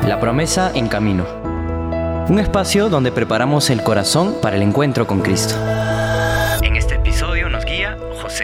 La promesa en camino. Un espacio donde preparamos el corazón para el encuentro con Cristo. En este episodio nos guía José.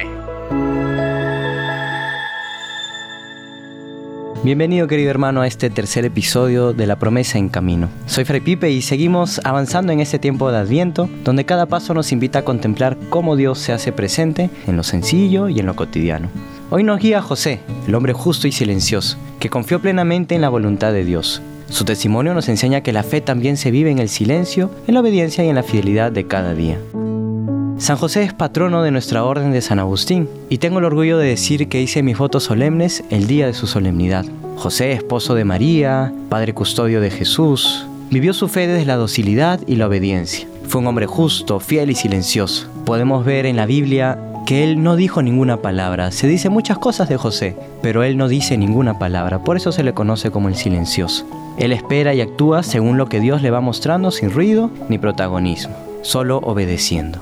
Bienvenido, querido hermano, a este tercer episodio de La promesa en camino. Soy Fray Pipe y seguimos avanzando en este tiempo de Adviento, donde cada paso nos invita a contemplar cómo Dios se hace presente en lo sencillo y en lo cotidiano. Hoy nos guía José, el hombre justo y silencioso, que confió plenamente en la voluntad de Dios. Su testimonio nos enseña que la fe también se vive en el silencio, en la obediencia y en la fidelidad de cada día. San José es patrono de nuestra orden de San Agustín, y tengo el orgullo de decir que hice mis votos solemnes el día de su solemnidad. José, esposo de María, padre custodio de Jesús, vivió su fe desde la docilidad y la obediencia. Fue un hombre justo, fiel y silencioso. Podemos ver en la Biblia que él no dijo ninguna palabra. Se dice muchas cosas de José, pero él no dice ninguna palabra, por eso se le conoce como el silencioso. Él espera y actúa según lo que Dios le va mostrando, sin ruido ni protagonismo, solo obedeciendo.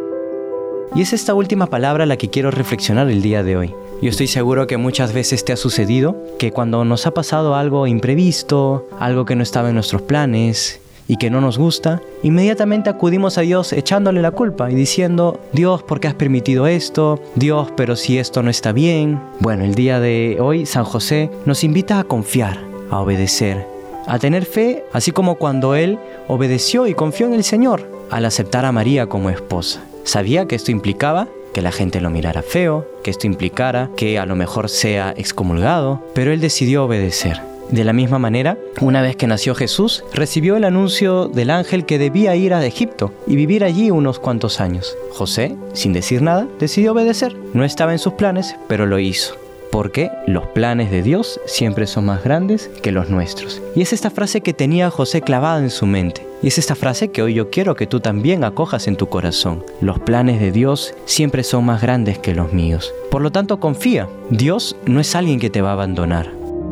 Y es esta última palabra la que quiero reflexionar el día de hoy. Yo estoy seguro que muchas veces te ha sucedido que cuando nos ha pasado algo imprevisto, algo que no estaba en nuestros planes y que no nos gusta, inmediatamente acudimos a Dios echándole la culpa y diciendo: Dios, ¿por qué has permitido esto? Dios, pero si esto no está bien. Bueno, el día de hoy San José nos invita a confiar, a obedecer, a tener fe, así como cuando él obedeció y confió en el Señor al aceptar a María como esposa. Sabía que esto implicaba que la gente lo mirara feo, que esto implicara que a lo mejor sea excomulgado, pero él decidió obedecer. De la misma manera, una vez que nació Jesús, recibió el anuncio del ángel que debía ir a Egipto y vivir allí unos cuantos años. José, sin decir nada, decidió obedecer. No estaba en sus planes, pero lo hizo. Porque los planes de Dios siempre son más grandes que los nuestros. Y es esta frase que tenía José clavada en su mente. Y es esta frase que hoy yo quiero que tú también acojas en tu corazón. Los planes de Dios siempre son más grandes que los míos. Por lo tanto, confía. Dios no es alguien que te va a abandonar.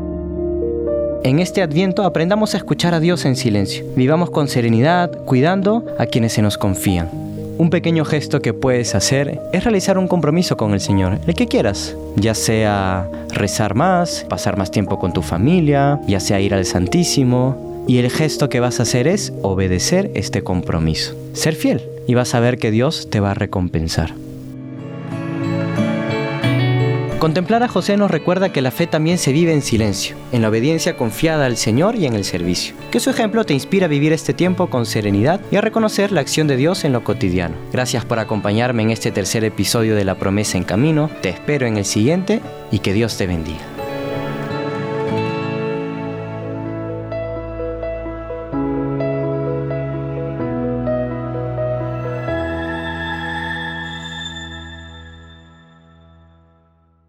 En este Adviento aprendamos a escuchar a Dios en silencio. Vivamos con serenidad, cuidando a quienes se nos confían. Un pequeño gesto que puedes hacer es realizar un compromiso con el Señor, el que quieras, ya sea rezar más, pasar más tiempo con tu familia, ya sea ir al Santísimo, y el gesto que vas a hacer es obedecer este compromiso, ser fiel, y vas a ver que Dios te va a recompensar. Contemplar a José nos recuerda que la fe también se vive en silencio, en la obediencia confiada al Señor y en el servicio. Que su ejemplo te inspira a vivir este tiempo con serenidad y a reconocer la acción de Dios en lo cotidiano. Gracias por acompañarme en este tercer episodio de La promesa en camino. Te espero en el siguiente y que Dios te bendiga.